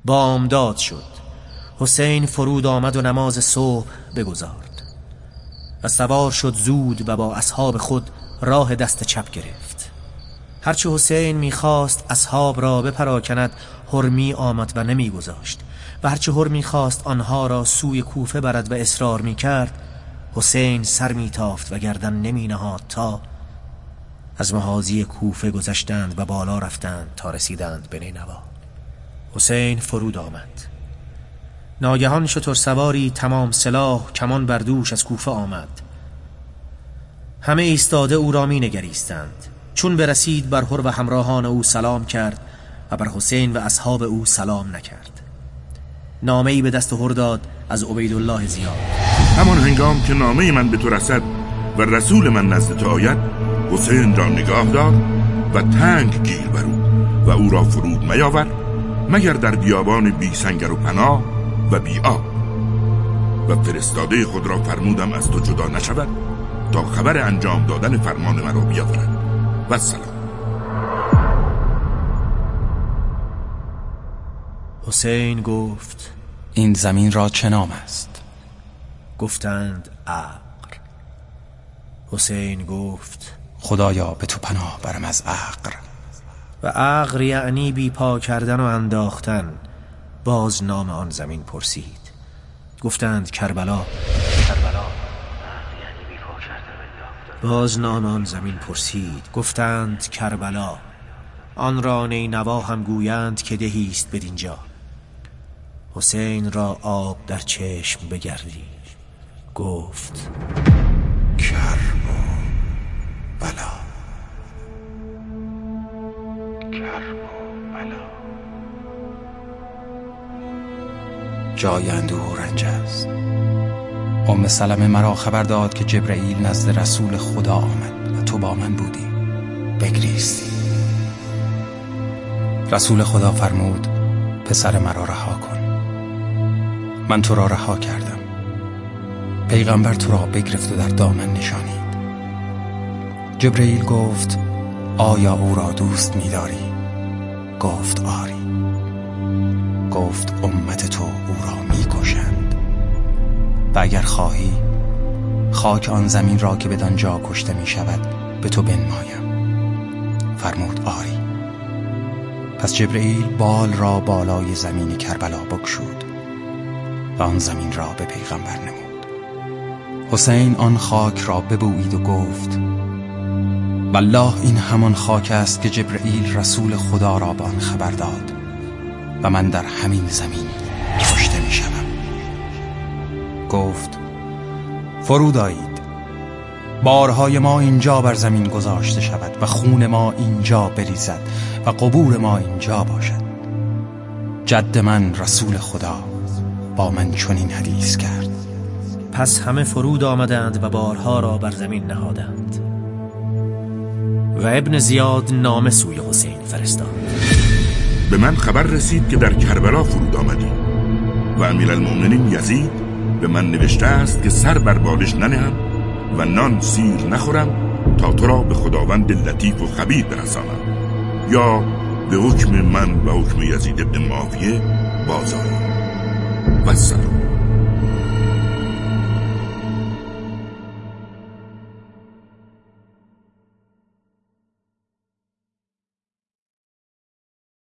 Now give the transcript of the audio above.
بامداد شد. حسین فرود آمد و نماز صبح بگزارد و سوار شد زود و با اصحاب خود راه دست چپ گرفت. هرچه حسین میخواست اصحاب را بپراکند هرمی آمد و نمیگذاشت و هرچه هرمی خواست آنها را سوی کوفه برد و اصرار میکرد، حسین سر میتافت و گردن نمی نهاد تا از محاذی کوفه گذشتند و بالا رفتند تا رسیدند به نینوا. حسین فرود آمد. ناگهان شتر سواری تمام سلاح کمان بر دوش از کوفه آمد. همه ایستاده او را می نگریستند. چون برسید بر هر و همراهان او سلام کرد و بر حسین و اصحاب او سلام نکرد. نامه‌ای به دست هر داد از عبیدالله زیاد. همان هنگام که نامه من به تو رسد و رسول من نزد تو آید، حسین را نگاه دار و تنگ گیر بر او و او را فرود میاور مگر در بیابان بی سنگر و پناه و بی آب. و فرستاده خود را فرمودم از تو جدا نشود تا خبر انجام دادن فرمان مرا بیاورد. و سلام. حسین گفت این زمین را چه نام است؟ گفتند عقر. حسین گفت خدایا به تو پناه برم از عقر. و عقر یعنی بی پا کردن و انداختن. باز نام آن زمین پرسید. گفتند کربلا. باز نام آن زمین پرسید. گفتند کربلا. آن را نینوا هم گویند که دهی است بدینجا. حسین را آب در چشم بگردید. گفت کربلا. جای اندوه و رنج است. ام سلمه مرا خبر داد که جبرئیل نزد رسول خدا آمد و تو با من بودی. بگریستی. رسول خدا فرمود پسر مرا رها کن. من تو را رها کردم. پیغمبر تو را بگرفت و در دامن نشانید. جبرئیل گفت آیا او را دوست می‌داری؟ گفت آری. گفت امت تو او را می‌کشند و اگر خواهی خاک آن زمین را که بدانجا کشته می‌شود به تو بنمایم. فرمود آری. پس جبرئیل بال را بالای زمین کربلا بگشود و آن زمین را به پیغمبر نمود. حسین آن خاک را ببویید و گفت والله این همان خاک است که جبرئیل رسول خدا را به آن خبر داد و من در همین زمین کشته می شدم. گفت فرود آیید. بارهای ما اینجا بر زمین گذاشته شود و خون ما اینجا بریزد و قبور ما اینجا باشد. جد من رسول خدا با من چنین حدیث کرد. پس همه فرود آمدند و بارها را بر زمین نهادند. و ابن زیاد نامه سوی حسین فرستاد. به من خبر رسید که در کربلا فرود آمدی و امیرالمومنین یزید به من نوشته است که سر بر بالش ننهم و نان سیر نخورم تا تو را به خداوند لطیف و خبیر برسانم یا به حکم من و حکم یزید ابن معاویه بازآیی. و سلام.